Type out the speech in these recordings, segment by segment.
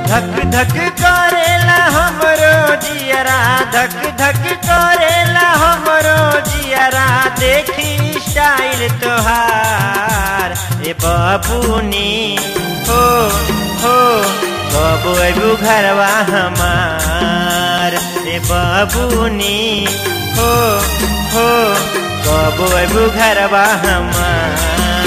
धक धक करेला हमरो जियरा, धक धक करेला हमरो जियरा, देखी स्टाइल तोहार ए बाबूनी हो कब अबू घरवा हमार ए बाबूनी हो कब अबू घरवा हमार।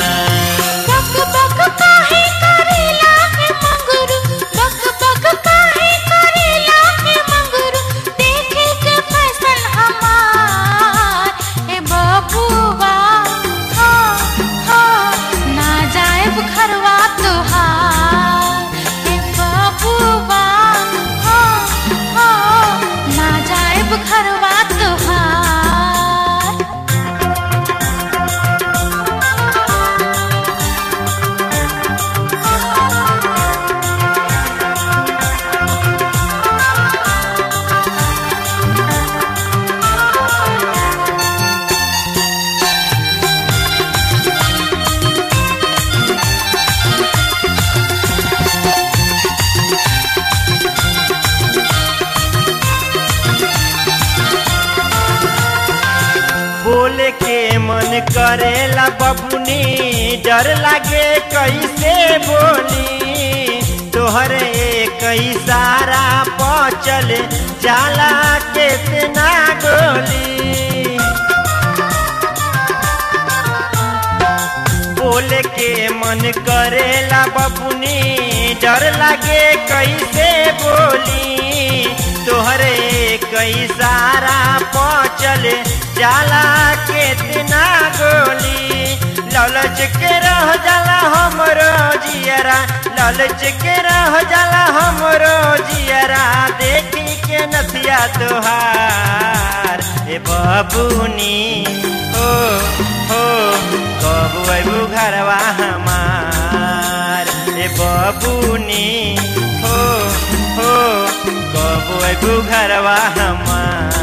बोले के मन करेला बबुनी, डर लागे कैसे बोली, तोहरे कई सारा पचल जाला कितना गोली। बोले के मन करेला बबुनी, डर लागे कैसे बोली, तोहरे कई सारा पचल जाला कितना गोली। लालच के रह जाला हमरो जियरा, लालच के रह जाला हमरो जियरा, देखी के नथिया तोहार ए बाबूनी हो कब अबू घरवा हमार ए बाबूनी हो कब अबू घरवा हमार।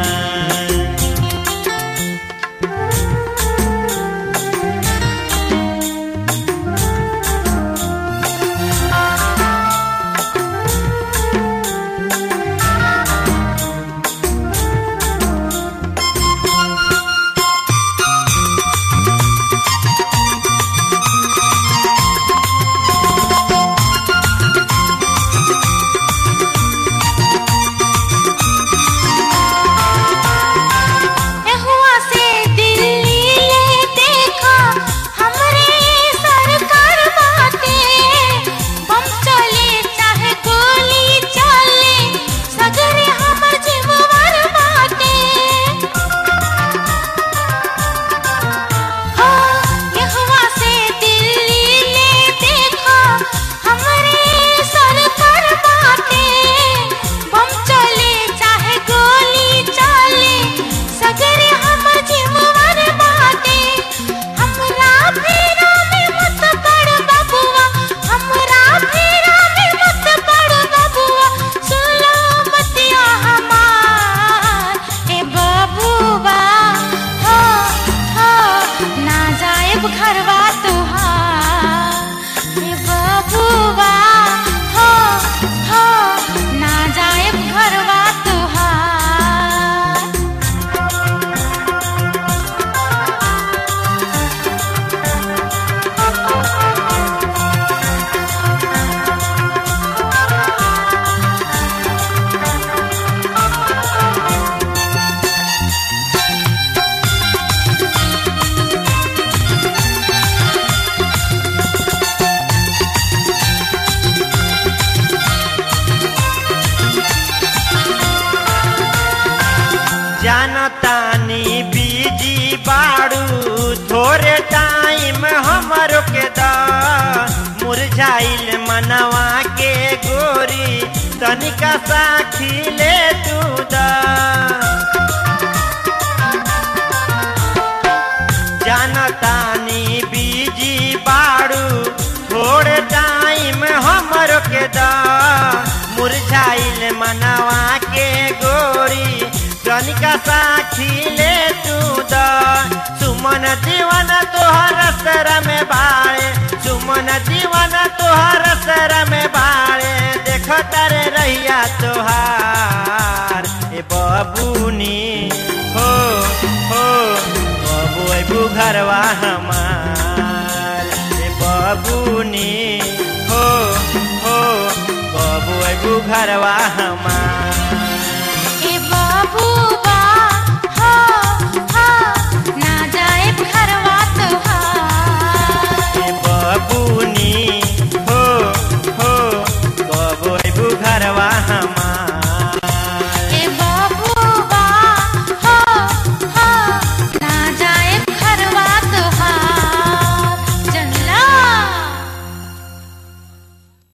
जानतानी बीजी बाड़ू, थोड़े टाइम हमरो के दा, मुरझाइल मनवा के गोरी, तनिका साखी ले तू दा। जानतानी बीजी बाड़ू, थोड़े टाइम हमरो के दा, मुरझाइल मनवा के गोरी, तनिका साखी ले तू दा। सुमन दीवाना तोहर सर में बाड़े, सुमन दीवाना तोहर सर में बाड़े, देख घरवा हमार ए बबुनी हो कब अबू घरवा हमार।